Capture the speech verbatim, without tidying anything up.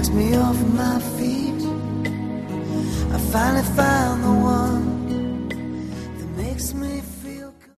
me off my feet. I finally found the one